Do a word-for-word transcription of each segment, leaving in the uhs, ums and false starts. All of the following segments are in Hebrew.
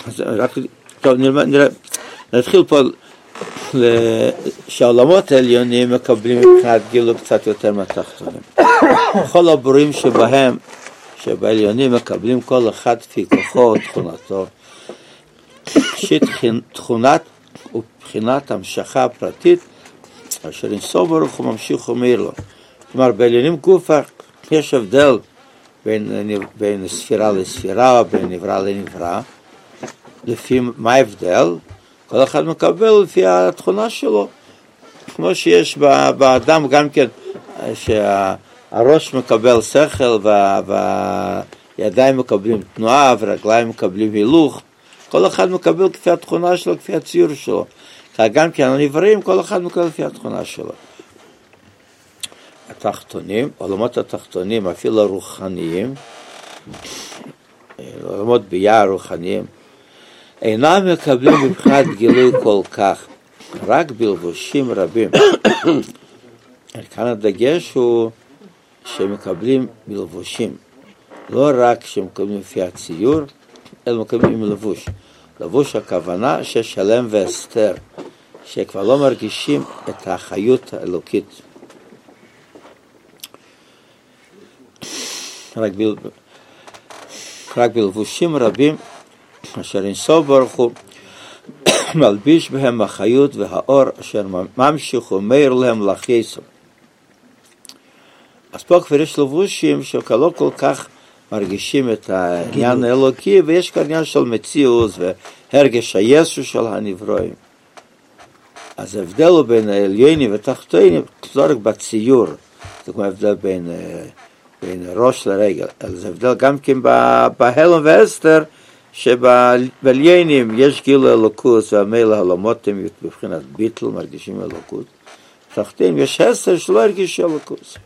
אז רק, טוב, נראה, נראה, נתחיל פה שהעולמות העליונים מקבלים מבחינת גילו קצת יותר מהתחתונים. כל הבורים שבהם, שבעליונים מקבלים כל אחד לפי כוחו ותכונתו, שתכונת ובחינת המשכה פרטית, אשר אינסוף ברוך הוא ממשיך ומאיר לו. כלומר, בעליונים גופה יש הבדל בין, בין ספירה לספירה, בין נברא לנברא. לפי מה ההבדל? כל אחד מקבל לפי התכונה שלו. כמו שיש באדם גם כן, שהראש מקבל שכל והידיים מקבלים תנועה ורגליים מקבלים הילוך. כל אחד מקבל כפי התכונה שלו, כפי הציור שלו. גם כן הנבראים, כל אחד מקבל לפי התכונה שלו. התחתונים, עולמות התחתונים, אפילו הרוחניים, עולמות בייה הרוחניים, אינם מקבלים מבחינת גילוי כל כך, רק בלבושים רבים. כאן הדגש הוא שמקבלים בלבושים, לא רק שמקבלים לפי הציור, אלא מקבלים לבוש. לבוש הכוונה ששלם והסתר, שכבר לא מרגישים את החיות האלוקית. רק, בל... רק בלבושים רבים, אשר אינסוף ברוך הוא מלביש בהם החיות והאור, אשר ממשיך ומאיר להם לחייסו. אז פה כבר יש לבושים שלא כל כך מרגישים את העניין האלוקי, ויש כאן עניין של מציאות והרגש היסו של הנברואים. אז ההבדל הוא בין העליונים ותחתונים, לא רק בציור, זה כמו ההבדל בין, בין ראש לרגל, אלא זה הבדל גם כן בהלם והסתר, שבעליינים יש גיל אלוקות, והמילא הלמות הם בבחינת ביטל, מרגישים אלוקות. בתחתונים יש הסתר שלא הרגיש אלוקות.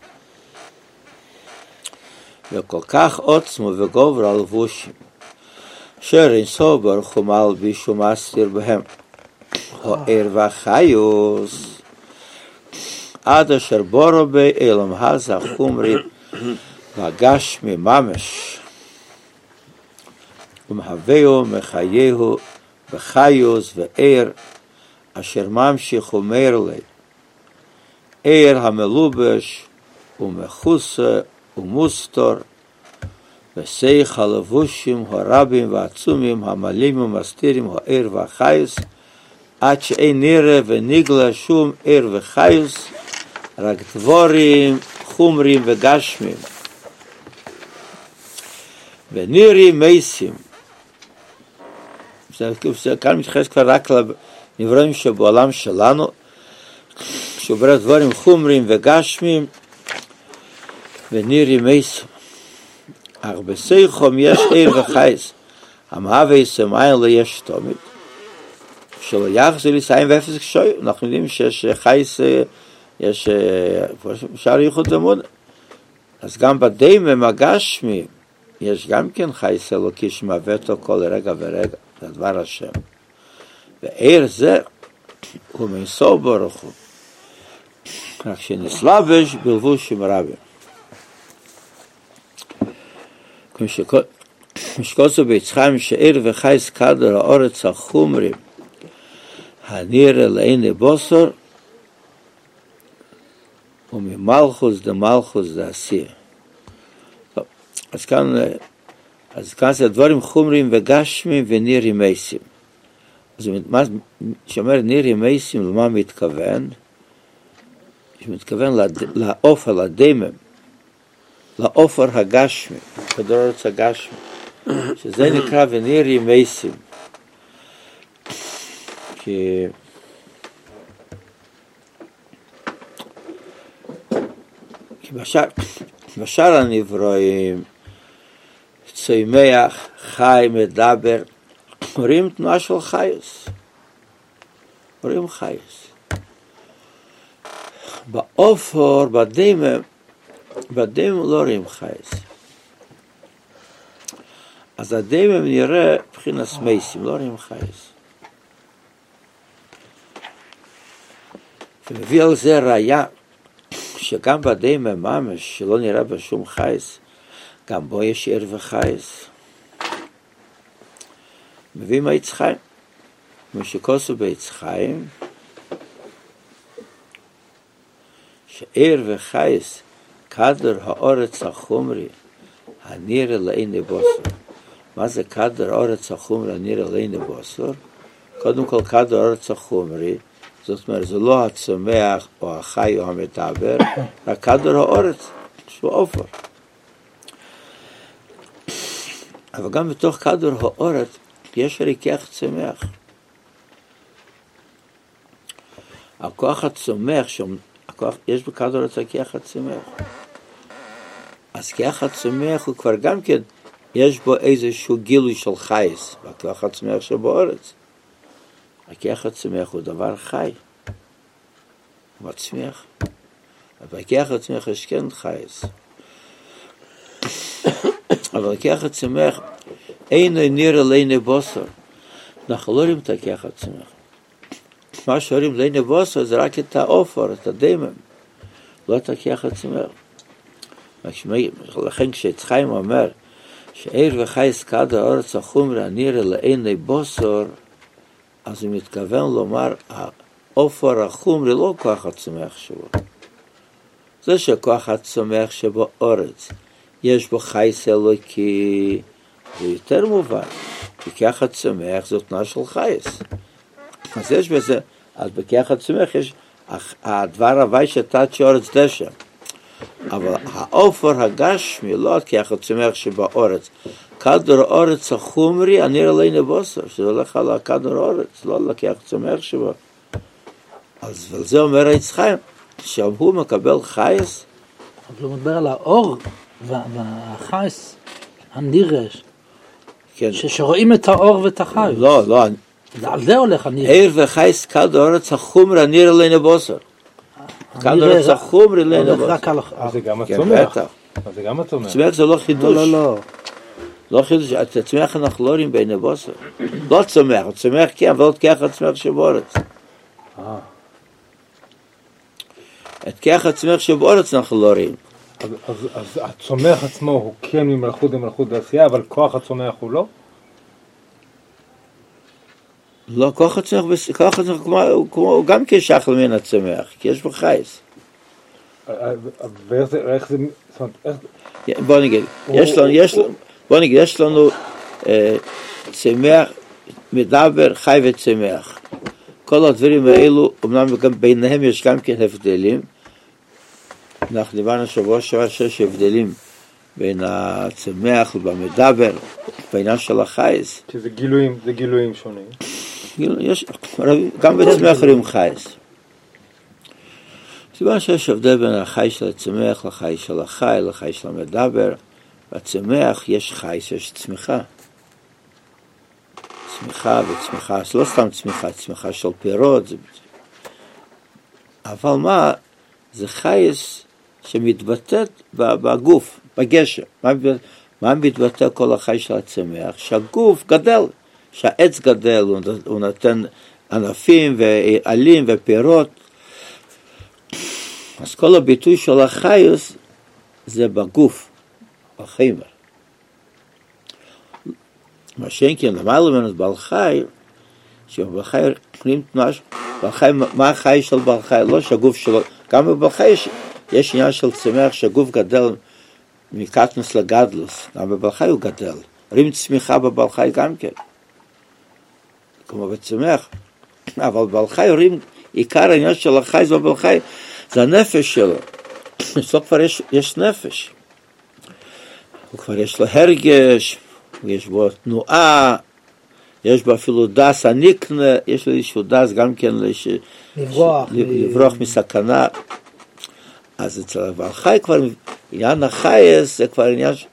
וכל כך עוצמו וגובר הלבושים, אשר אינסוף ברוך הוא מלביש ומסתיר בהם, העיר והחיוס, עד אשר בורו באילם הזה החומרי והגשמי ממש, ומהווהו מחייהו בחיוס ועיר, אשר ממשיך ומאיר לי, עיר המלובש ומחוסה ומוסתור, וסייך הלבושים הרבים והעצומים המלאים ומסתירים העיר והחיוס, עד שאין נראה ונגלה שום עיר וחיוס, רק דבורים, חומרים וגשמים. ונראים מייסים. זה, זה כאן מתייחס כבר רק לנברואים שבעולם שלנו, שברא דבורים, חומרים וגשמים, ונראים מייסים. אך בסייחום יש עיר וחיוס, המהווה סמאין ליש תומית. שלא יחזו לסיים ואפס כשוי, אנחנו יודעים שיש חייס, יש שער ייחוד ומוד. אז גם בדיימם הגשמי, יש גם כן חייס אלוקי שמהווה אותו כל רגע ורגע, זה דבר השם. ועיר זה הוא מאינסוף ברוך הוא, רק שנסלבש בלבושים רבים. כמו שכוסו ביצחיים שעיר וחייס קדר האורץ החומרים, הנראה לעיני בוסר, וממלכוס דמלכוס דעשייה. אז כאן, אז כאן זה דברים חומרים וגשמים ונראים מייסים. אז שאומר נראים מייסים, למה מתכוון? שמתכוון לאופר, לדמם, לאופר הגשמי, כדורץ הגשמי, שזה נקרא ונראים מייסים. כי בשאר, בשאר הנברואים, צומח, חי, מדבר, רואים תנועה של חיוס. רואים חיוס. באופור, בדמם, בדמם לא רואים חיוס. אז הדמם נראה מבחינת מייסים, לא רואים חיוס. ומביא על זה ראיה, שגם בדמם ממש, שלא נראה בשום חייס, גם בו יש עיר וחייס. מביאים העץ חיים. כמו שכוסו בעץ חיים, שעיר וחייס, קדר האורץ החומרי, הניר לעיני בוסר. מה זה קדר האורץ החומרי, הניר לעיני בוסר? קודם כל, קדר האורץ החומרי, זאת אומרת, זה לא הצומח או החי או המדבר, רק קדר האורץ, שהוא אופר. אבל גם בתוך קדר האורץ, יש ריכך צומח. הכוח הצומח, הכוח, יש בכדור הארץ הכוח הצומח. אז כוח הצומח הוא כבר גם כן, יש בו איזשהו גילוי של חייס, בכוח הצומח שבארץ. הכוח הצומח הוא דבר חי, הוא מצמיח. בכוח הצומח יש כן חייס. אבל הכוח הצומח אינו נראה לעיני בוסר. אנחנו לא רואים את הכוח הצומח. מה שרואים לעיני בוסר זה רק את האופר, את הדמם, לא את הכוח הצומח. לכן כשעץ חיים אומר שעיר וחייס קדר הארץ החומרי הנראה לעיני בוסר, אז הוא מתכוון לומר האופר החומרי לא כוח הצומח שבו. זה שכוח הצומח שבארץ יש בו חייס אלוקי, זה יותר מובן, כי כוח הצומח זה תנועה של חייס. אז יש בזה, אז בכוח הצומח יש הדבר הווי שתת שאורץ דשא. אבל האופר הגשמי, לא הכוח הצומח שבאורץ, כדר האורץ החומרי, הנראה לעיני בוסר, שזה הולך על הכדר האורץ, לא על הכוח הצומח שבו. אז וזה אומר העץ חיים, שהוא מקבל חייס. אבל הוא מדבר על האור והחייס הנרש, כן. שרואים את האור ואת החייס. לא, לא. על זה הולך הנרש. עיר וחייס כדר הארץ החומרי, הנראה לעיני בוסר. כדר הארץ החומרי לעיני בוסר. זה גם הצומח. זה גם הצומח. הצומח זה לא חידוש. לא, לא. לא חידוש, את הצומח אנחנו לא רואים בעיני בוסר. לא הצומח, הצומח כן, אבל לא תכח הצומח שבארץ. את כח הצומח שבארץ אנחנו לא רואים. אז, אז, אז הצומח עצמו הוא כן ממלכות למלכות בעשייה, אבל כוח הצומח הוא לא? לא, כוח הצומח, כוח הצומח כמו, כמו, גם כשחל מן הצומח, כי יש בו חייס. ואיך זה, איך זה, זאת אומרת, איך... בוא נגיד, יש לנו, יש לנו, בוא נגיד, יש לנו אה, צמח, מדבר, חי וצמח. כל הדברים האלו, אמנם גם ביניהם יש גם כן הבדלים. אנחנו דיברנו שבוע שבוע שיש הבדלים בין הצמח ובמדבר, בעניין של החייס. שזה גילויים, זה גילויים שונים. יש, גם בצמח רואים חייס. סיבה שיש הבדל בין החי של הצמח לחי של החי, לחי של המדבר. בצמח יש חייס, יש צמיחה. צמיחה וצמיחה, זה לא סתם צמיחה, צמיחה של פירות. זה... אבל מה? זה חייס שמתבטאת בגוף, בגשר. מה, מה מתבטא כל החי של הצמח? שהגוף גדל, שהעץ גדל, הוא, הוא נותן ענפים ועלים ופירות. אז כל הביטוי של החייס זה בגוף, בחיימר. מה שאין כן, למעלה ממנו בעל חי, שבעל חי קונים תנועה, בעל חי, מה החי של בעל חי? לא שהגוף שלו, גם בבעל חי יש, יש עניין של צמח שהגוף גדל מקטנוס לגדלוס, גם בבעל חי הוא גדל. רואים צמיחה בבעל חי גם כן, כמו בצמח, אבל בבעל חי רואים, עיקר העניין של החי זה בבעל חי, זה הנפש שלו, אצלו כבר יש, יש נפש, הוא כבר יש לו הרגש, יש בו תנועה, יש בו אפילו דס הניקנה, יש לו איזשהו דס גם כן לש... לברוח, ש... לברוח מסכנה. אז אצל הבעל חי כבר, עניין החייס זה כבר עניין ש...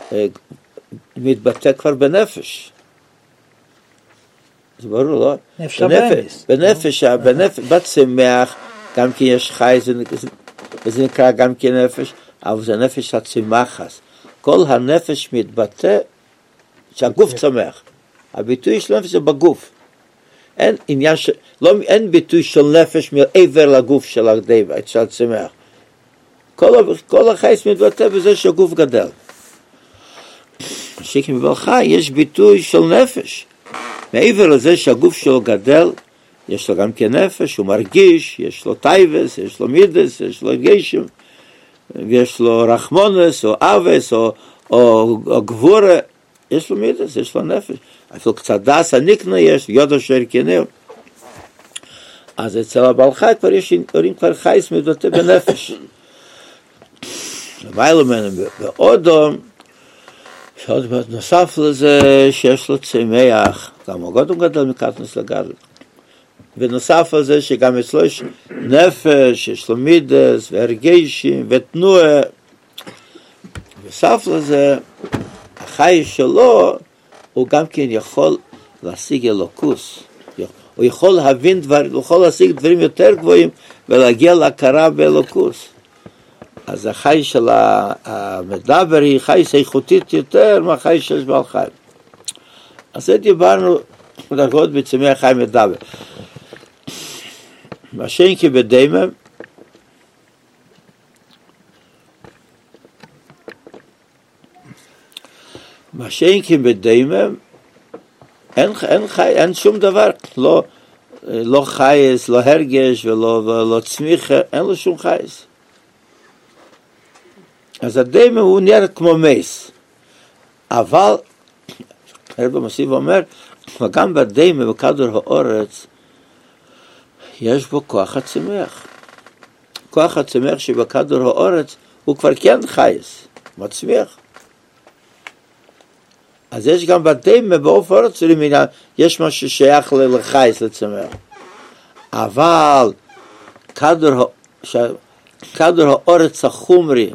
מתבטא כבר בנפש. זה ברור, לא? נפש הבאמיס. בנפש, בנפש, בצמח, גם כן יש חי, זה, וזה נקרא גם כן נפש, אבל זה נפש הצמחס. כל הנפש מתבטא שהגוף צומח. הביטוי של נפש זה בגוף. אין עניין ש... לא, אין ביטוי של נפש מעבר לגוף של הדבר, של הצמח. כל, כל החייס מתבטא בזה שהגוף גדל. שכן בבעל חי יש ביטוי של נפש. מעבר לזה שהגוף שלו גדל, יש לו גם כנפש, הוא מרגיש, יש לו טייבס, יש לו מידס, יש לו גשם, ויש לו רחמונס, או אבס, או, או, או גבורה, יש לו מידס, יש לו נפש. אפילו קצת דס הנקנה יש, יודו שר כנר. אז אצל הבעל חי כבר יש אורים כבר חייס מתבטא בנפש. למעלה ממנו באודום, שעוד נוסף לזה שיש לו צמח, גם אודום גדל מקטנוס לגדל. ונוסף לזה שגם אצלו יש נפש, יש לו מידס, והרגשים, ותנועה. ונוסף לזה, החי שלו, הוא גם כן יכול להשיג אלוקוס. הוא יכול להבין דברים, הוא יכול להשיג דברים יותר גבוהים, ולהגיע להכרה באלוקוס. אז החי של המדבר היא חי איכותית יותר מהחי שיש בעל חי. אז זה דיברנו דרגות בצמח חי מדבר. מה שאין כי בדיימם, מה שאין כי בדיימם, אין, אין, חי, אין שום דבר, לא, לא חייס, לא הרגש ולא, ולא צמיחה, אין לו שום חייס. אז הדיימם הוא נראה כמו מייס. אבל, הרב המוסיף אומר, גם בדיימם, בכדור האורץ, יש בו כוח הצמח. כוח הצמח שבכדור האורץ הוא כבר כן חייס, מצמיח. אז יש גם בדיימם באופן אורץ, יש משהו שייך לחייס, לצמח. אבל כדור, כדור האורץ החומרי,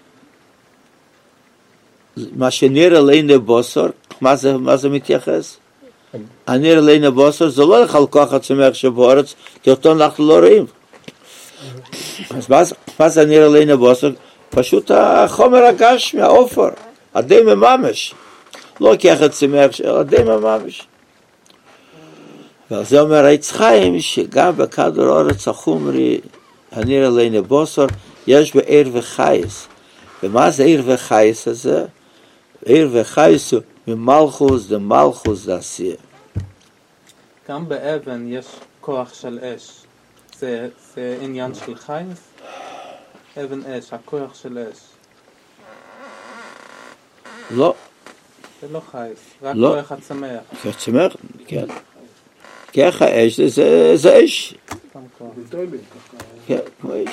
מה שנראה לעיני בוסר, מה זה, מה זה מתייחס? הנראה לעיני בוסר זה לא לך על כוח הצמח שבאורץ, כי אותו אנחנו לא רואים. אז מה, מה זה נראה לעיני בוסר? פשוט החומר הגשמי, האופר, הדיימם ממש. לא ככה צמח, אלא דיימם ממש. ועל זה אומר העץ חיים, שגם בכדור האורץ החומרי, הנראה לעיני בוסר, יש בו עיר וחייס. ומה זה עיר וחייס הזה? עיר וחייס הוא ממלכוס דמלכוס דעשייה. גם באבן יש כוח של אש. זה, זה עניין של חייס? אבן אש, הכוח של אש. לא. זה לא חייס, רק לא. כוח הצמח. כוח צמח, כן. ככה אש, זה, זה אש. גם כוח. כן, כמו אש.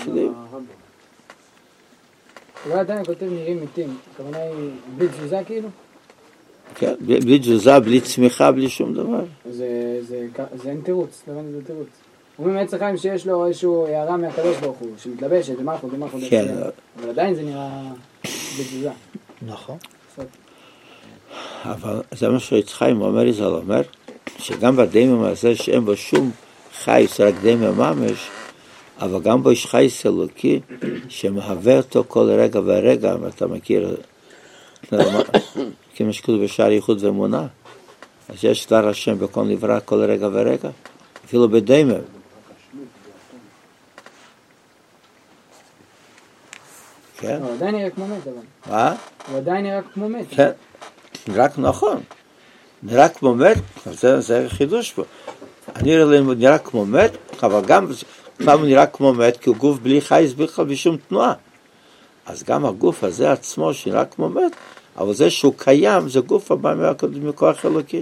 אבל עדיין כותב נראים מתים, הכוונה היא בלי תזוזה כאילו? כן, בלי תזוזה, בלי צמיחה, בלי שום דבר. זה, זה, זה אין תירוץ, לא הבנתי, זה תירוץ. אומרים עץ החיים שיש לו איזשהו הערה מהקדוש ברוך הוא, שמתלבשת, דמלכות, דמלכות, כן. אבל עדיין זה נראה בלי תזוזה. נכון. אבל זה מה שעץ חיים אומר לי, זה אומר, שגם בדיימם הזה שאין בו שום חייס, רק דיימם ממש, אבל גם בו יש חייס אלוקי שמהווה אותו כל רגע ורגע, אם אתה מכיר, כמו שכתוב בשער ייחוד ואמונה, אז יש דבר השם בכל נברא כל רגע ורגע, אפילו בדיימם. כן? הוא עדיין נראה כמו מת, אבל. מה? הוא עדיין נראה כמו מת. כן, רק נכון. נראה כמו מת, זה, זה חידוש פה. אני נראה כמו מת, אבל גם פעם הוא נראה כמו מת, כי הוא גוף בלי חייס בכלל בשום תנועה. אז גם הגוף הזה עצמו שנראה כמו מת, אבל זה שהוא קיים, זה גוף הבא מכוח אלוקי.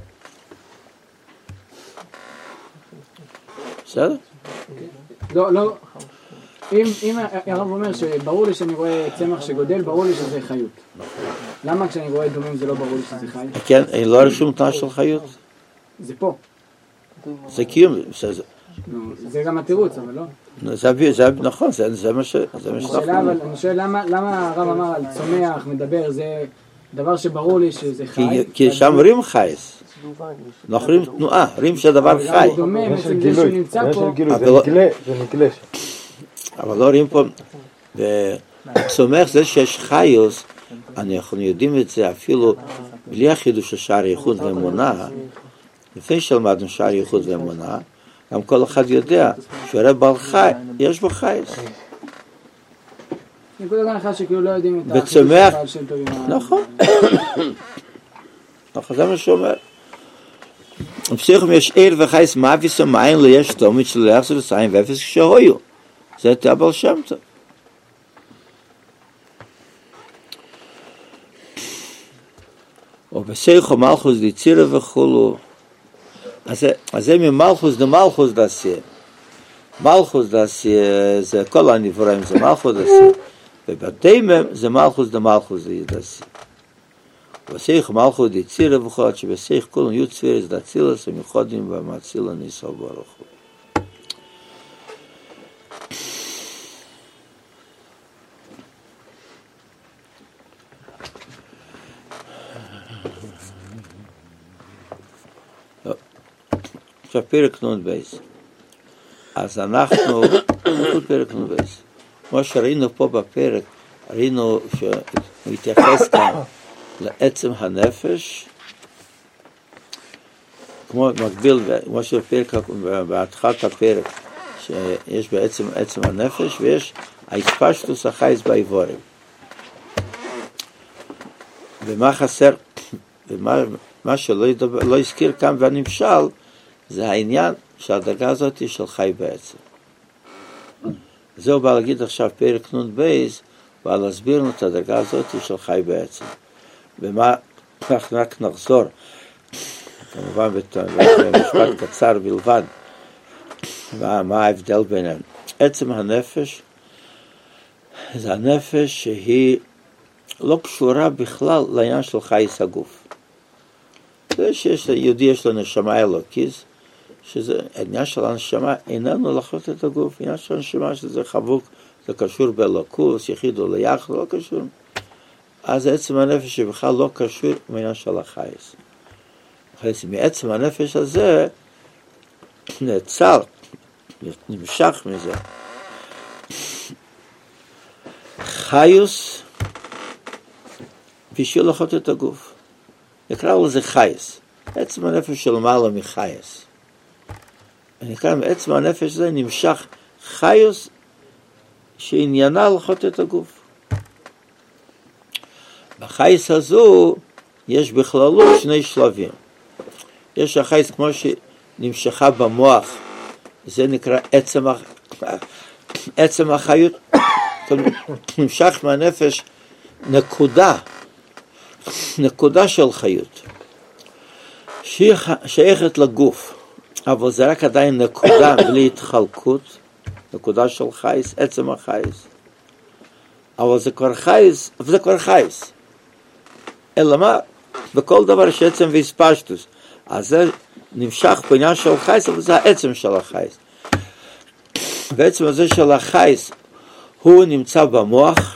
בסדר? לא, לא. אם, אם הרב אומר שברור לי שאני רואה צמח שגודל, ברור לי שזה חיות. למה כשאני רואה דומים זה לא ברור לי שזה חי? כן, אין לא שום תנועה של חיות. זה פה. זה קיום. זה גם התירוץ, אבל לא. זה נכון, זה מה ש... השאלה, אבל אני שואל למה הרב אמר על צומח, מדבר, זה דבר שברור לי שזה חי. כי שם רואים חייס. אנחנו רואים תנועה, רואים שהדבר חי. זה דומה, בעצם זה שהוא נמצא פה. זה נגלה. אבל לא רואים פה, וצומח זה שיש חיוס, אנחנו יודעים את זה אפילו בלי החידוש של שער ייחוד ואמונה, לפני שלמדנו שער ייחוד ואמונה, גם כל אחד יודע שהרי בעל חי, יש בו חיוס. נקודה כאן אחד שכאילו לא יודעים את החידוש בצומח, של בעל שם טוב. נכון. נכון, זה מה שאומר. בפסיכום יש עיר וחייס מאביס המים ליש תומית של לאחס וסיים ואפס כשהויו. זה תאבל שם טוב. ובפסיכום מלכוס דיצירה וכולו. אז זה ממלכוס דמלכוס דעשייה. מלכוס דעשייה זה כל הנברואים, זה מלכוס דעשייה. ובתימם זה מלכוס דמלכוס דעשייה. ובשיח מלכות דיצירה וכות, שבשיח כולם יהיו צפירס דצילס ומיוחדים ומצילה ניסו ברוך הוא. עכשיו פרק נון בייס. אז אנחנו, פרק נון בייס. כמו שראינו פה בפרק, ראינו שהוא התייחס כאן לעצם הנפש, כמו מקביל, כמו שפרק, בהתחלת הפרק, שיש בעצם עצם הנפש, ויש ההתפשטוס החייס באיבורים. ומה חסר, ומה מה שלא ידבר, לא הזכיר כאן והנמשל, זה העניין שהדרגה הזאת היא של חי בעצם. זהו בא להגיד עכשיו פרק נון בייס, בא להסביר לנו את הדרגה הזאת של חי בעצם. ומה, אנחנו רק נחזור, כמובן במשפט קצר בלבד, מה ההבדל ביניהם. עצם הנפש, זה הנפש שהיא לא קשורה בכלל לעניין של חייס הגוף. זה שיש ליהודי יש לו נשמה אלוקיס, שזה העניין של הנשמה איננו לחיות את הגוף, העניין של הנשמה שזה חבוק, זה קשור באלוקוס, יחיד או ליחד, לא קשור. אז עצם הנפש שבכלל לא קשור מעניין של החייס. חייס, מעצם הנפש הזה נעצר, נמשך מזה. חיוס בשביל לחיות את הגוף. נקרא לזה חייס. עצם הנפש של מעלה מחייס. נקרא מעצם הנפש הזה נמשך חיוס שעניינה לחיות את הגוף. בחייס הזו יש בכללו שני שלבים. יש החייס כמו שנמשכה במוח, זה נקרא עצם, עצם החיות, נמשך מהנפש נקודה, נקודה של חיות, שהיא שייכת לגוף, אבל זה רק עדיין נקודה בלי התחלקות, נקודה של חייס, עצם החייס. אבל זה כבר חייס, אבל זה כבר חייס. אלא מה? בכל דבר יש עצם והספשטוס. אז זה נמשך בעניין של חייס, אבל זה העצם של החייס. בעצם הזה של החייס, הוא נמצא במוח,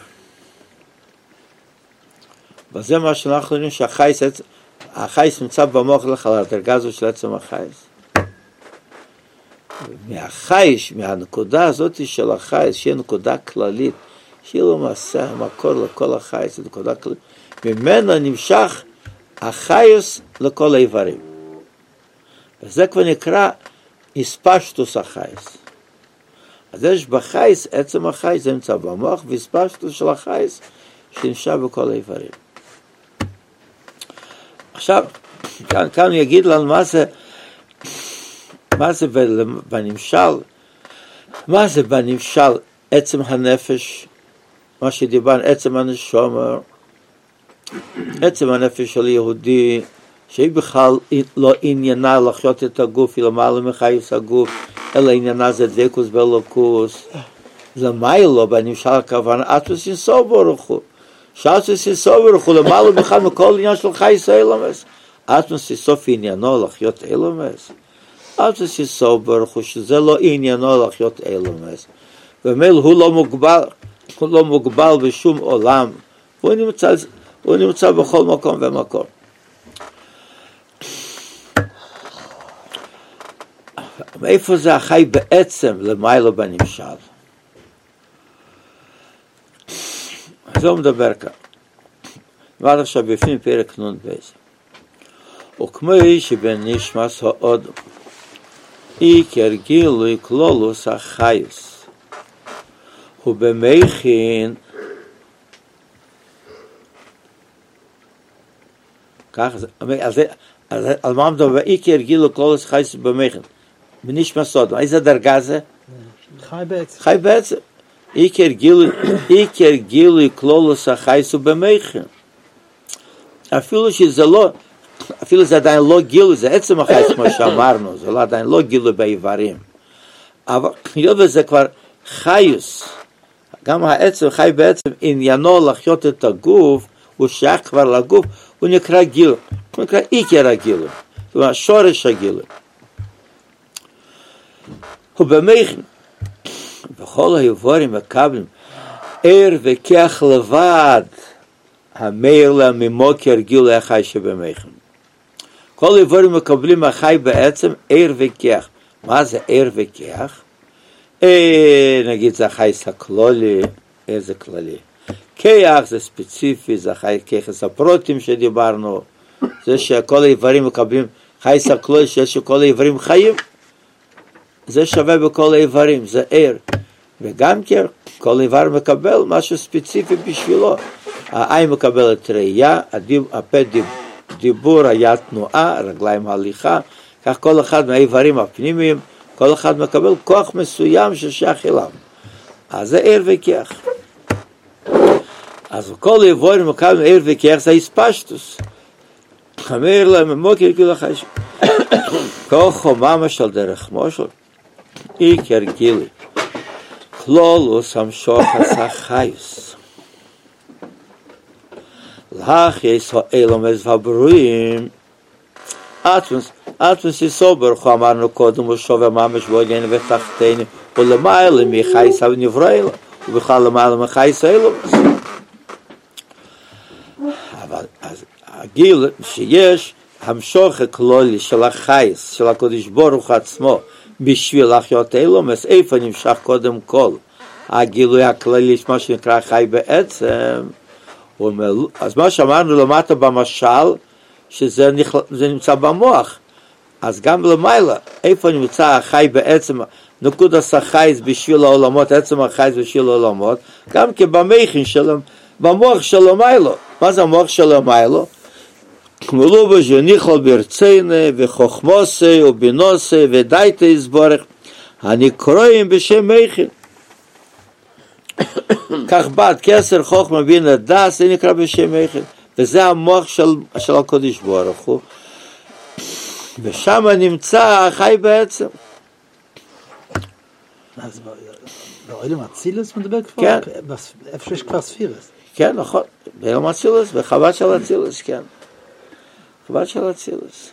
וזה מה שאנחנו יודעים שהחייס, החייס נמצא במוח לך על הדרגה הזו של עצם החייס. מהחייס, מהנקודה הזאת של החייס, שהיא נקודה כללית, שהיא לא מעשה המקור לכל החייס, זה נקודה כללית. ממנו נמשך החייס לכל האיברים. וזה כבר נקרא הספשטוס החייס. אז יש בחייס, עצם החייס, זה נמצא במוח, והספשטוס של החייס שנמשך בכל האיברים. עכשיו, כאן, כאן הוא יגיד לנו מה זה, מה זה בנמשל, מה זה בנמשל עצם הנפש, מה שדיברנו, עצם הנשמה, עצם הנפש של יהודי, שהיא בכלל לא עניינה לחיות את הגוף, היא למעלה מחייס הגוף, אלא עניינה זה דבקוס באלוקוס. זה מה לא בנמשל הכוונה, אטוס אינסוף ברוך הוא. שאטוס אינסוף ברוך הוא, למעלה בכלל מכל עניין של חייס אילומס. אטוס אינסוף עניינו לחיות אילומס. אטוס אינסוף ברוך הוא, שזה לא עניינו לחיות אילומס. ומל הוא לא מוגבל, הוא לא מוגבל בשום עולם. הוא נמצא, הוא נמצא בכל מקום ומקום. מאיפה זה החי בעצם למיילו בנמשל? זה הוא מדבר כאן. ועד עכשיו בפנים פרק נון בייס. וכמו שבנשמס האודום, עיקר גילוי כלולוס החייס, ובמכין, כך זה, אז על מה מדובר? איקר גילו כלולוס חייס במכן. בנשמע סוד. איזה דרגה זה? חי בעצם. חי בעצם. איקר גילו, איקר גילו כלולוס החייס במכן. אפילו שזה לא, אפילו זה עדיין לא גילו, זה עצם החייס כמו שאמרנו, זה לא עדיין לא גילו באיברים. אבל יובל זה כבר חיוס. גם העצם חי בעצם עניינו לחיות את הגוף, הוא שייך כבר לגוף, הוא נקרא גיל, הוא נקרא עיקר הגיל, הוא השורש הגיל. הוא במכן, בכל האיבורים מקבלים, ער וכח לבד, המאיר לה ממוקר גיל החי שבמכן. כל האיבורים מקבלים החי בעצם ער וכח. מה זה ער וכח? אה, נגיד זה החייס הכלולי, איזה כללי. כיח זה ספציפי, זה חי כיחס הפרוטים שדיברנו, זה שכל האיברים מקבלים חייס הכלולי, שיש כל האיברים חיים, זה שווה בכל האיברים, זה ער. וגם כן, כל איבר מקבל משהו ספציפי בשבילו. העין מקבלת ראייה, הפה דיבור, היד תנועה, רגליים הליכה, כך כל אחד מהאיברים הפנימיים, כל אחד מקבל כוח מסוים ששייך אליו. אז זה ער וכיח. אז כל איברים מקבלים ער וכיח, זה הספשטוס. חמר להם ממוקר גיל החייס. כוחו ממש על דרך מושל. עיקר גילי. כלולוס המשוך עשה חייס. לך יש האלומס והברואים. אטמוס, אטמוס יסובר, הוא אמרנו קודם, הוא שווה ממש בוגן ותחתני, ולמעלה מחייס הנבראלה, ובכלל למעלה מחייס האלומס. אבל אז הגיל שיש המשוך הכלולי של החייס, של הקדוש ברוך עצמו, בשביל לחיות האלומס, איפה נמשך קודם כל? הגילוי הכללי, מה שנקרא חי בעצם, אז מה שאמרנו למטה במשל, שזה נכ... נמצא במוח, אז גם למעלה, איפה נמצא החי בעצם, נקודת החייס בשביל העולמות, עצם החייס בשביל העולמות, גם כבמכין שלהם, במוח של למעלה. מה זה המוח של למעלה? מלובש וניחל ברציינה וחוכמוסי ובינוסי ודייטה יסבורך, הנקרואים בשם מכין. כך בעד כסר חוכמה בינה דס, זה נקרא בשם מכין. וזה המוח של, של הקודש ברוך הוא. ושם נמצא החי בעצם. אז באוילם אצילס מדבר כבר? כן. איפה שיש כבר ספירס. כן, נכון. באוילם אצילס, בחב"ד של אצילס, כן. חב"ד של אצילס.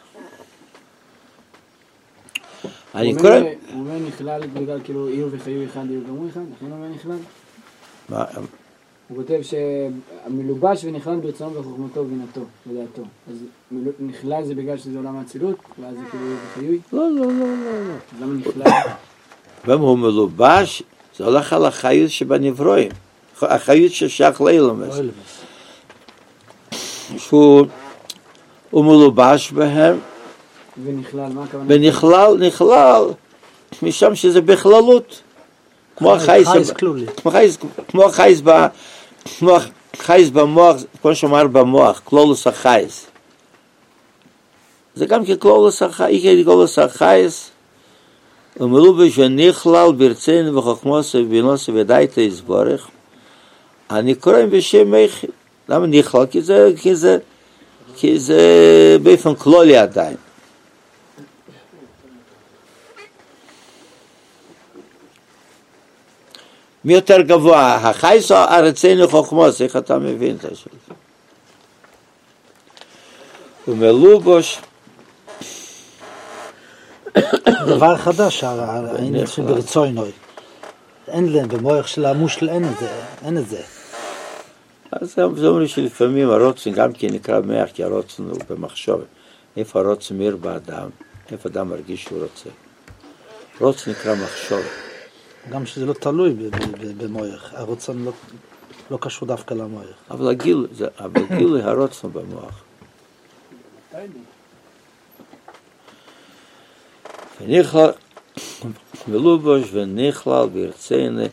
אני קורא... הוא אומר נכלל בגלל כאילו איוב וחיוב אחד, איוב גם הוא אחד, לכן הוא אומר נכלל? מה? הוא כותב שהמלובש ונכלל ברצונו וחוכמתו ובינתו, לדעתו. אז נכלל זה בגלל שזה עולם האצילות, ואז זה כאילו איוב וחיוב? לא, לא, לא, לא. אז למה נכלל? ואם הוא מלובש, זה הולך על החיות שבנברואים. החיות ששייך לאילומס. שהוא מלובש בהם. ונכלל, מה הכוונה? ונכלל, נכלל, משם שזה בכללות. כמו החייס, כמו החייס, כמו החייס, כמו החייס במוח, כמו שאומר במוח, כלולוס החייס. זה גם ככלולוס החייס, איקר כלולוס החייס, ומלובש ונכלל ברצינו וחוכמוסו ובינוסו ודייטה יסבורך, אני קוראים בשם מכין. למה נכלל? כי זה, כי זה, כי זה באופן כלולי עדיין. מי יותר גבוה, החייס או הרצינו חוכמוס, איך אתה מבין את השאלה? ומלובוש דבר חדש, העניין של ברצוינוי. אין להם, במוח של המושל אין את זה, אין את זה. אז זה אומר שלפעמים הרוצן גם כן נקרא מח, כי הרוצן הוא במחשוב. איפה הרוצן מאיר באדם, איפה אדם מרגיש שהוא רוצה. רוצן נקרא מחשוב. גם שזה לא תלוי במוח, הרוצן לא, לא קשור דווקא למוח. אבל הגיל, זה, אבל הגיל הרוצן במוח. ונכלל, מלובוש ונכלל ברצינו,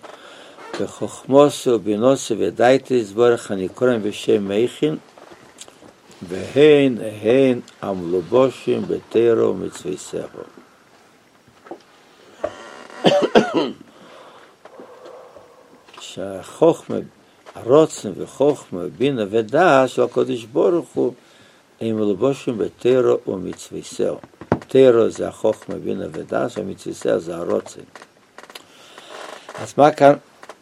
בחוכמוסו, בינוסו ודייטה יסבורך, אני קוראים בשם מכין, והן הן המלובושים בתורה ומצוותיו. שהחוכמה, הרוצן וחוכמה, בינה ודעת של הקדוש ברוך הוא הם מלובושים בתורה ומצוותיו. תורה זה החוכמה, בינה ודעת, ומצוותיו זה הרוצן. אז מה כאן?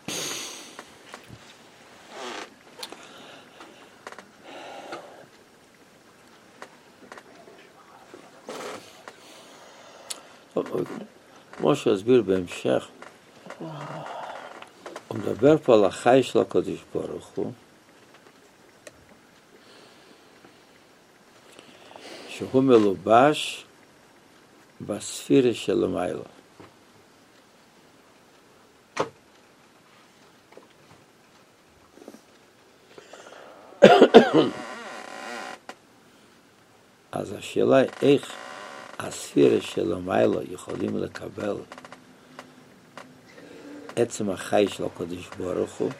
כמו שהסביר בהמשך, הוא מדבר פה על החי של הקדוש ברוך הוא, שהוא מלובש בספירה של המעלה. אז השאלה היא איך הספירה של המעלה יכולים לקבל עצם החי של הקדוש ברוך הוא.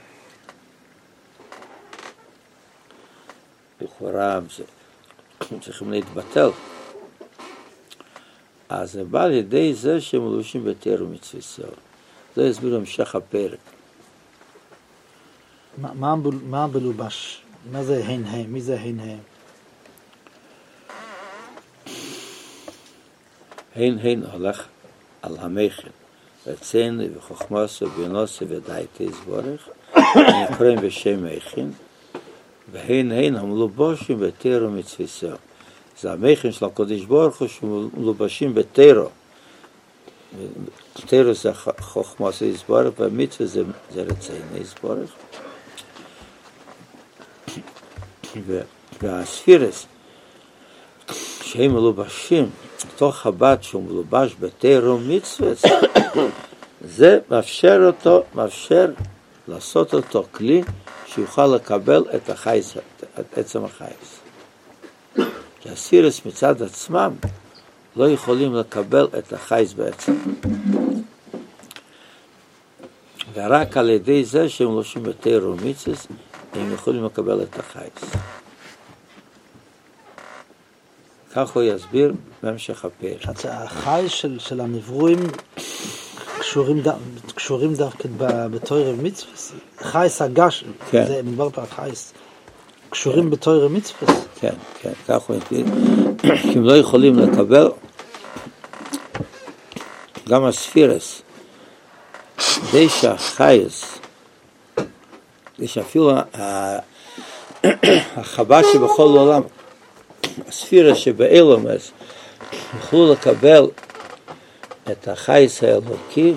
לכאורה צריכים להתבטל. אז זה בא לידי זה שהם מלובשים בתורה ומצוותיו. זה הסביר המשך הפרק. מה, מה, מה בלובש? מה זה הן הם? מי זה הן הם? הן הן הולך על המכן. רצון וחוכמוס ובינוס ודעת יזברך, נקראים בשם מכן, והן הן המלובשים בתורה ומצוותיו. זה המכן של הקדוש ברוך הוא שמלובשים בתורה. תורה זה חוכמוס יזברך, והמצווה זה, זה רצון יזברך. והספירס שהם מלובשים תוך הבת שהוא מלובש בתורה ומצווה, זה מאפשר אותו, מאפשר לעשות אותו כלי שיוכל לקבל את החייס, את עצם החייס. כי הספירס מצד עצמם לא יכולים לקבל את החייס בעצם. ורק על ידי זה שהם מלובשים בתורה ומצווה, הם יכולים לקבל את החייס. כך הוא יסביר בהמשך הפרק. החי של, של הנברואים קשורים, ד... קשורים דווקא בתורה ומצווה. חייס הגש, כן. זה מדבר פה על חייס. קשורים כן. בתורה ומצווה. כן, כן, כך הוא יסביר. כי הם לא יכולים לקבל גם הספירס. די שהחייס, די שאפילו החב"ד שבכל העולם, הספירה שבאילומס יוכלו לקבל את החייס האלוקי,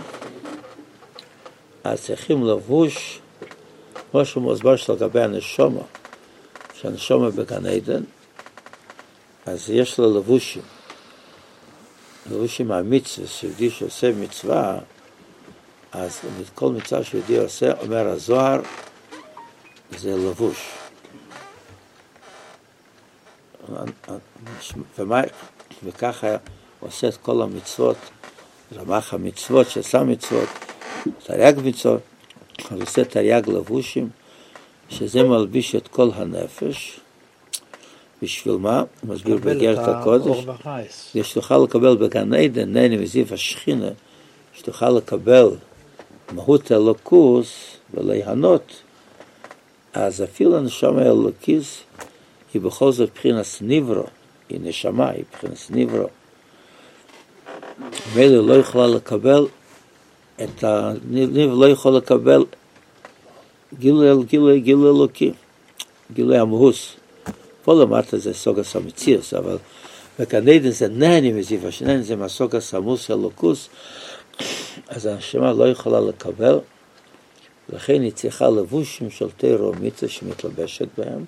אז צריכים לבוש, כמו שמוסבר לגבי הנשומה, שהנשומה בגן עדן, אז יש לו לבושים. לבושים מהמצווה, שיהודי שעושה מצווה, אז כל מצווה שיהודי עושה, אומר הזוהר, זה לבוש. וככה עושה את כל המצוות, רמ"ח המצוות, שעשה מצוות, תרי"ג מצוות, הוא עושה תרי"ג לבושים, שזה מלביש את כל הנפש. בשביל מה? הוא מסביר באיגרת הקודש, שתוכל לקבל בגן עדן, נהנה מזיו השכינה, שתוכל לקבל מהות אלוקוס וליהנות, אז אפילו הנשמה אלוקיס, היא בכל זאת בחינס ניברו, היא נשמה, היא בחינס ניברו. מילא לא יכולה לקבל, את הניברו לא יכול לקבל גילוי, גילוי, גילוי אלוקי, גילוי המהוס. פה למטה זה סוגס המציאס, אבל בגן עדן זה נהנה מזיו השכינה, זה מהסוגס המוס אלוקוס, אז הנשמה לא יכולה לקבל, לכן היא צריכה לבושים של תורה ומצווה שמתלבשת בהם.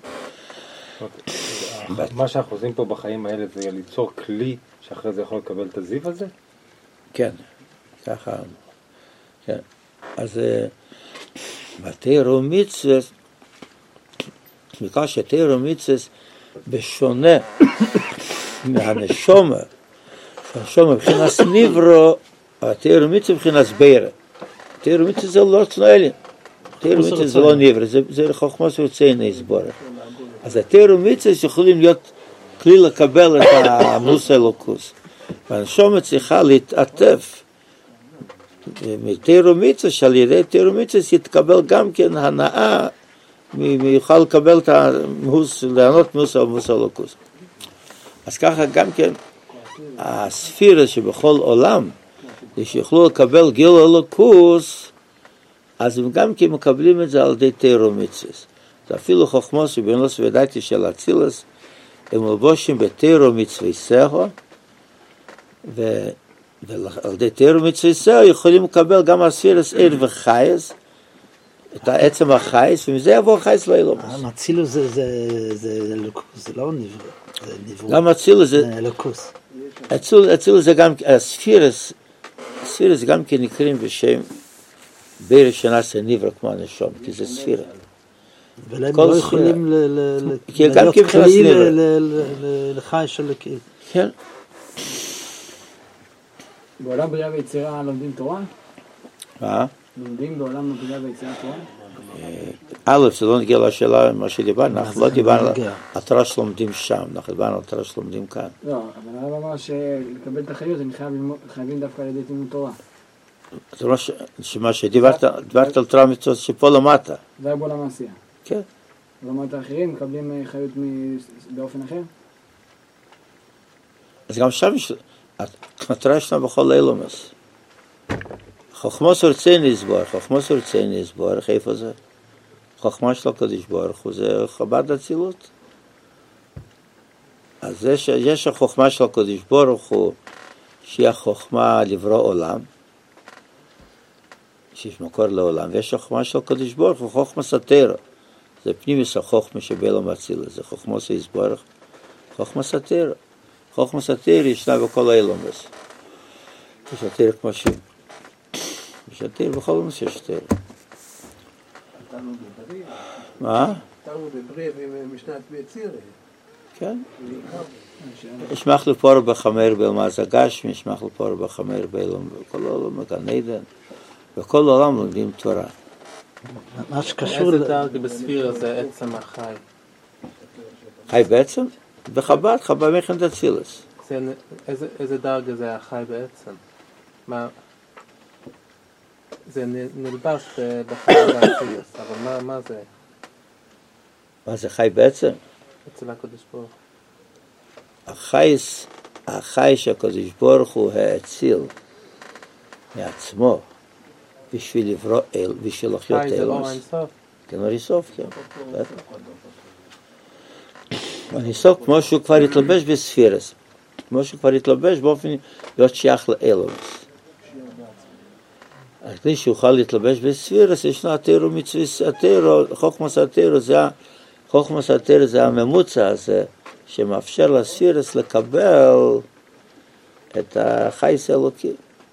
מה שאנחנו עושים פה בחיים האלה זה ליצור כלי שאחרי זה יכול לקבל את הזיו הזה? כן, ככה. כן. אז בתורה ומצווה, בגלל שתורה ומצווה בשונה מהנשומה, שהנשומה מבחינת ניברו, התורה ומצווה מבחינת בירה. תורה ומצווה זה לא צנועלי. תורה ומצווה זה לא ניברו, זה חוכמה שיוצא יסבורך. אז התורה ומצוות יכולים להיות כלי לקבל את המוס אלוקוס. והנשמה צריכה להתעטף מתורה ומצוות, שעל ידי תורה ומצוות יתקבל גם כן הנאה, יוכל לקבל את המוס, לענות מוס על מוס אלוקוס. אז ככה גם כן הספירה שבכל עולם, שיוכלו לקבל גיל אלוקוס, אז הם גם כן מקבלים את זה על ידי תורה ומצוות. זה אפילו חוכמה שבנוס ודעתי של אצילס, הם מלבושים בתורה ומצוותיו, ועל ידי תורה ומצוותיו יכולים לקבל גם הספירס עיר וחייס, את העצם החייס, ומזה יבוא החייס לאילומוס. אצילוס זה אלוקוס, זה לא נברא. גם אצילוס זה אלוקוס. אצילוס זה גם, הספירס, הספירס גם כן נקראים בשם ביר שנעשה נברא כמו הנשום, כי זה ספירה. ולהם לא יכולים להיות כלי לחי של כאילו. כן. בעולם בריאה ויצירה לומדים תורה? מה? לומדים בעולם בריאה ויצירה תורה? א', זה לא נגיע לשאלה מה שדיברנו, אנחנו לא דיברנו על תורה שלומדים שם, אנחנו דיברנו על תורה שלומדים כאן. לא, אבל הרב אמר שלקבל את החיות הם חייבים דווקא על ידי לימוד תורה. זה לא שמה שדיברת על תורה מצוות שפה למטה. זה היה בעולם העשייה. כן. לעומת האחרים מקבלים חיות באופן אחר? אז גם שם התורה ישנה בכל אילומוס. חוכמוס רציני יסבור, חוכמוס רציני יסבור, איפה זה? חוכמה של הקדוש ברוך הוא, זה חב"ד אצילות. אז יש, יש החוכמה של הקדוש ברוך הוא, שהיא החוכמה לברוא עולם, שיש מקור לעולם, ויש החוכמה של הקדוש ברוך הוא, חוכמה סתירה. זה פנימיס החוכמה שבעולם אצילות, זה חוכמה שיסבור, חוכמה סתירה. חוכמה סתירה ישנה בכל האילומוס. יש סתירה כמו שהיא. יש סתירה בכל האילומוס יש סתירה. מה? תלמוד בבריא ומשנת ביצירה. כן. יש מחלף פור בחמר באלמז הגשמי, יש מחלף פור בחמר באלום, בכל העולם בגן עדן, בכל העולם לומדים תורה. מה שקשור... איזה דרגה בספירה זה עצם החי? חי בעצם? בחב"ד, חב"ד מכן דצילס. איזה דרגה זה החי בעצם? מה... זה נלבש בחב"ד דצילס, אבל מה, מה זה? מה זה חי בעצם? אצל הקדוש ברוך. החייס, החי שהקדוש ברוך הוא האציל מעצמו בשביל לברוא אל, בשביל לחיות אלוס. חי זה לא אינסוף? כן, לא אינסוף, כן. אינסוף כמו שהוא כבר התלבש בספירס, כמו שהוא כבר התלבש באופן להיות שייך לאלוס. כדי שיוכל להתלבש בספירס, ישנה התירו מצווס, התירו, חוכמוס התירו, זה חוכמוס התירו זה הממוצע הזה, שמאפשר לספירס לקבל את החייס האלוקי.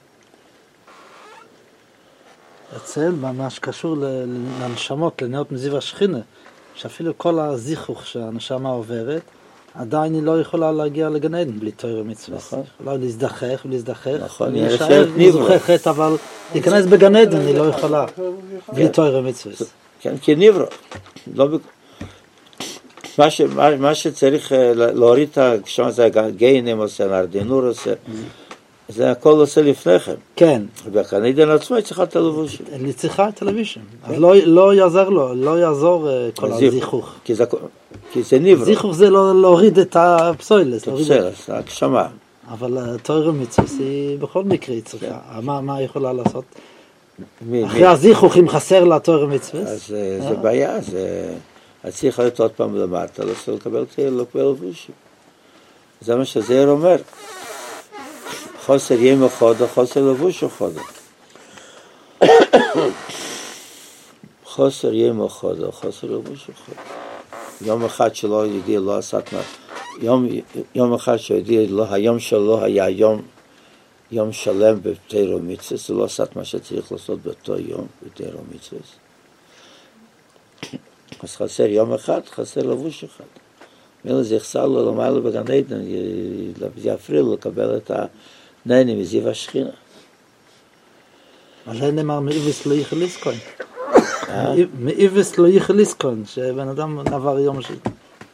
אצל מה שקשור לנשמות, לנאות מזיו השכינה, שאפילו כל הזיכוך שהנשמה עוברת, עדיין היא לא יכולה להגיע לגן עדן בלי תורה ומצוות. נכון. יכולה להזדחך ולהזדחך. נכון, היא נשארת מזוכחת, אבל להיכנס בגן עדן היא לא יכולה בלי תורה ומצוות. כן, כנברא. לא בק... מה, ש... מה, מה שצריך להוריד את הגשם הזה, הגיינים עושה, נרדינור עושה, זה הכל עושה לפניכם. כן. ובגן עדן עצמו היא צריכה את הלבושים. היא צריכה את הלבושים. אז לא, לא יעזר לו, לא יעזור כל הזיכוך. כי זה, כי זה נברא. זיכוך זה לא להוריד את הפסוילס. את הפסוילס, ההגשמה. אבל תורה ומצוות היא בכל מקרה היא צריכה. מה, מה היא יכולה לעשות? אחרי הזיכוך אם חסר לה תורה ומצוות. אז זה בעיה, זה... אז צריך להיות עוד פעם למטה, לא צריך לקבל לבושים. זה מה שזהר אומר. חוסר יום אחד, חוסר לבוש אחד. חוסר יום אחד, חוסר לבוש אחד. יום אחד שלא ידיע לא עשת מה. יום, יום אחד שידיע לא, היום שלו היה יום, יום שלם בתורה ומצוות, זה לא עשת מה שצריך לעשות באותו יום בתורה ומצוות. אז חסר יום אחד, חסר לבוש אחד. מילה זה יחסר לו למעלה בגן עדן, יפריע לו לקבל את הנהנה מזיו השכינה. אבל זה נאמר מאיבס לא יכל לזכון. מאיבס לא יכל לזכון, שבן אדם נעבר יום של...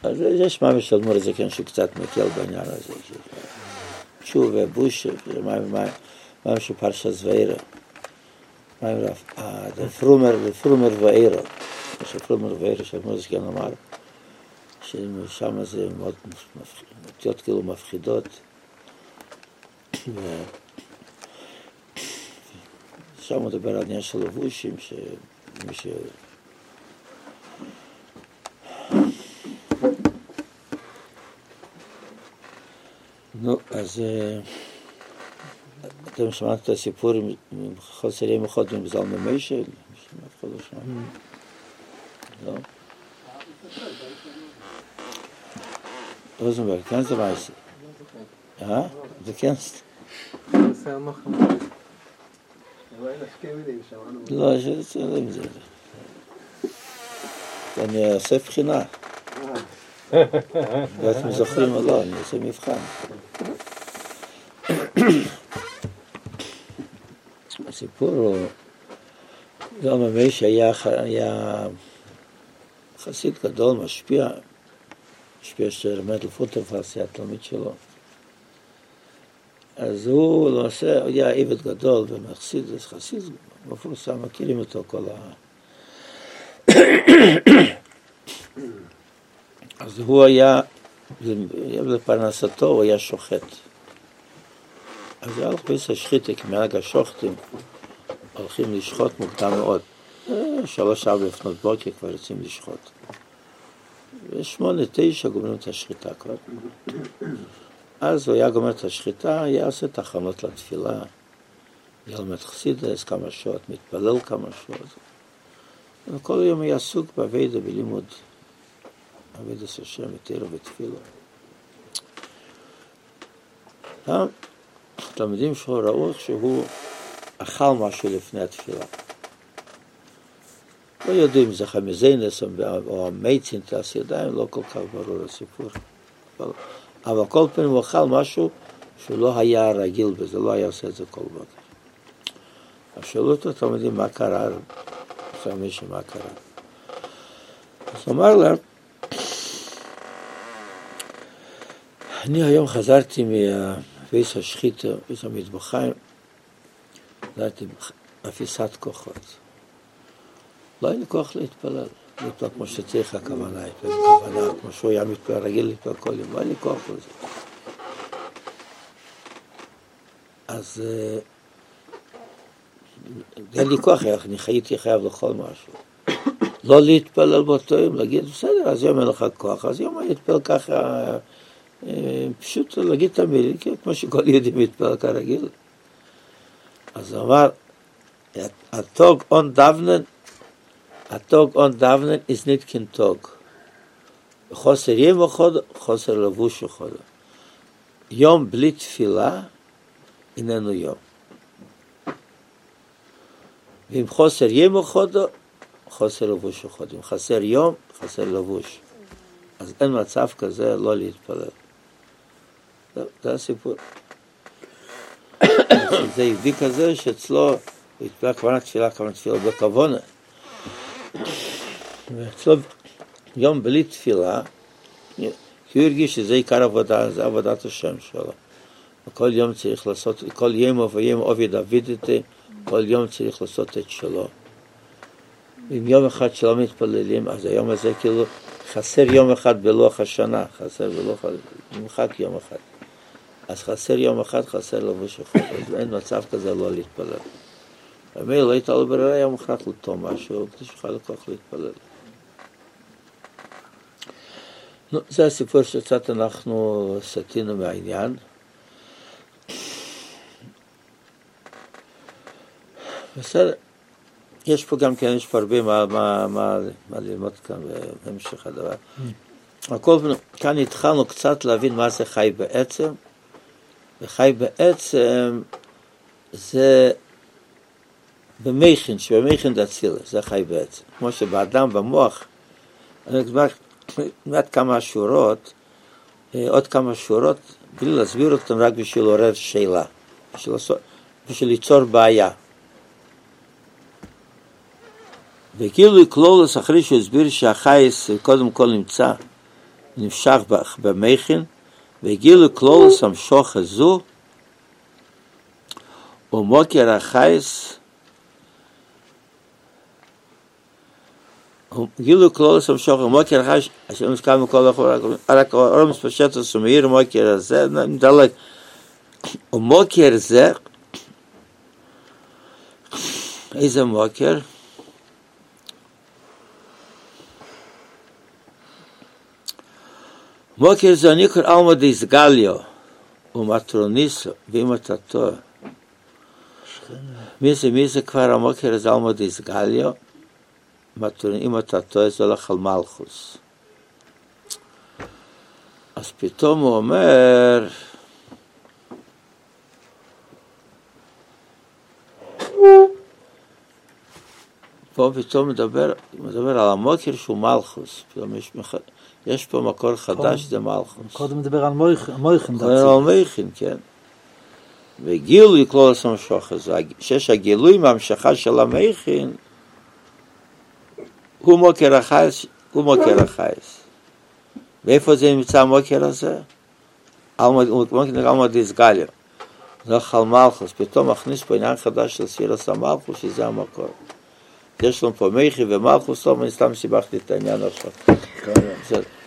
אז יש מה של אדמו"ר הזקן שקצת מקל בעניין הזה. תשובה, בושה, מה שפרשת זוהירה. פרומר ופרומר ואירה. שפרומר ואירה שאדמו"ר הזקן אמר, ששם זה מאוד אותיות כאילו מפחידות. שם הוא מדבר על עניין של לבושים, שמי ש... נו, אז אתם שמעת את הסיפור עם חוסר יום אחד עם זלמן מיישל? אף אחד לא שמע. לא? רוזנברג, כן זה מייסי? אה? זה כן? זה המחמד. לא, זה לא עם זה. אני אעשה בחינה. ואתם זוכרים או לא, אני אעשה מבחן. הסיפור הוא, זלמן מיישל היה חסיד גדול, משפיע, משפיע שרמד לפוטרפס, היה תלמיד שלו. אז הוא למעשה, הוא היה עבד גדול ומחסיד, אז חסיד מפורסם, מכירים אותו כל ה... אז הוא היה, לפרנסתו הוא היה שוחט. אז היה הולך ביס השחיתה, כי מנהג השוחטים הולכים לשחוט מוקדם מאוד. שלוש ארבע לפנות בוקר כבר יוצאים לשחוט. ושמונה, תשע גומרים את השחיטה כבר. אז הוא היה גומר את השחיטה, היה עושה תחנות לתפילה, ילמד חסידס כמה שעות, מתפלל כמה שעות. וכל יום היה עסוק בעבודה, בלימוד, עבודת השם, בתורה ותפילה. התלמידים שלו ראו שהוא אכל משהו לפני התפילה. לא יודעים אם זה חמיזיינס או המייצינטס, ידיים, לא כל כך ברור הסיפור. אבל, אבל כל פעם הוא אכל משהו שהוא לא היה רגיל בזה, לא היה עושה את זה כל בוקר. אז שאלו אותו תלמידים מה קרה, עכשיו מישהו מה קרה. אז הוא אמר לה, אני היום חזרתי מביס השחיתה, ביס המטבחיים, חזרתי באפיסת כוחות. לא היה לי כוח להתפלל, להתפלל כמו שצריך הכוונה, הכוונה, כמו שהוא היה מתפלל, רגיל להתפלל כל יום, לא היה לי כוח לזה. אז אין לי כוח, אני הייתי חייב לכל משהו. לא להתפלל באותו יום, להגיד, בסדר, אז יום אין לך כוח, אז יום אני אתפלל ככה, פשוט להגיד את המילים, כמו שכל יהודי מתפלל כרגיל. אז הוא אמר, התוג און דוונן, התוג און דוונן is not kein Tag. חוסר יום אחד, חוסר לבוש אחד. יום בלי תפילה, איננו יום. ואם חוסר יום אחד, חוסר לבוש אחד. אם חסר יום, חסר לבוש. אז אין מצב כזה לא להתפלל. זה הסיפור. זה הביא כזה שאצלו, התפלל כוונה תפילה, כוונה תפילה בכוונה. ואצלו יום בלי תפילה, כי הוא הרגיש שזה עיקר עבודה, זה עבודת השם שלו. וכל יום צריך לעשות, כל יום ויום עובד עבדתי, כל יום צריך לעשות את שלו. אם יום אחד שלא מתפללים, אז היום הזה כאילו חסר יום אחד בלוח השנה, חסר בלוח, נמחק יום אחד. אז חסר יום אחד, חסר לבוש אחד, אז אין מצב כזה לא להתפלל. ומי לא הייתה לו ברירה, היה מוכרח לטום משהו, כדי שיוכל לכוח להתפלל. נו, זה הסיפור שקצת אנחנו סטינו מהעניין. בסדר, יש פה גם כן, יש פה הרבה מה, מה, מה, מה ללמוד כאן בהמשך הדבר. הכל כאן התחלנו קצת להבין מה זה חי בעצם, וחי בעצם זה במכין, שבמכין דצילה, זה חי בעצם. כמו שבאדם במוח, אני אומר, מעט כמה שורות, עוד כמה שורות, בלי להסביר אותם רק בשביל לעורר שאלה, בשביל, בשביל ליצור בעיה. וכאילו כלולוס אחרי שהוא הסביר שהחייס קודם כל נמצא נמשך במכין, והגילו כלולוס המשוך הזו, ומוקר החייס, גילו כלולוס המשוך, ומוקר החייס, אשר נזכר מכל אחורה, רק אורם מספשט וסומעיר, מוקר הזה, נדלק, ומוקר זה, איזה מוקר? מוקר זה ניקור אלמה דיסגליו ומטרוניסו ואימתתו. מי זה, מי זה כבר המוקר זה אלמה דיסגליו? אימתתו זה הולך על מלכוס. אז פתאום הוא אומר, פה פתאום מדבר, מדבר על המוקר שהוא מלכוס. פתאום יש מח... יש פה מקור חדש, זה מלכוס. קודם מדבר על מויכין. קודם על מויכין, כן. וגילוי כלולוס המשוך הזה, שיש הגילוי מהמשכה של המויכין, הוא מוקר החייס, הוא מוקר החייס. ואיפה זה נמצא המוקר הזה? הוא מוקר אלמה דיסגליו. זה חל מלכוס, פתאום מכניס פה עניין חדש של ספירס המלכוס, שזה המקור. יש לנו פה מויכין ומלכוס, לא, אני סתם סיבכתי את העניין עכשיו.